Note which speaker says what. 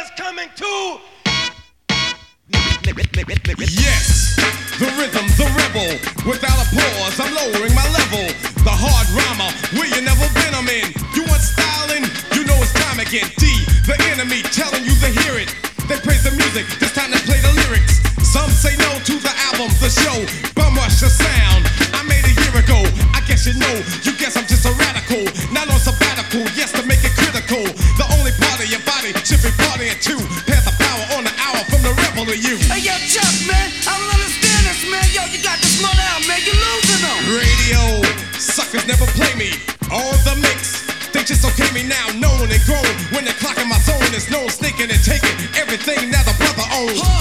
Speaker 1: is coming to.
Speaker 2: Yes, the rhythm, the rebel. Without a pause, I'm lowering my level. The hard rhymer, where you never been, I'm in. You want styling? You know it's time again. D, the enemy, telling you to hear it. They praise the music, this time they play the lyrics. Some say no to the album, the show. Bum rush the sound, I made a year ago. I guess you know, you guess I'm just a radical. Not on sabbatical, yes, to make it critical. The only part of your body should be partying too. Pass the power on the hour from the rebel to you.
Speaker 3: Hey yo, Chuck, man, I don't understand this, man. Yo, you got this money out, man, you losing them.
Speaker 2: Radio, suckers never play me. On the mix, they just okay me now, known and grown. When they're clocking my zone, there's no sneaking and taking everything that the brother owns.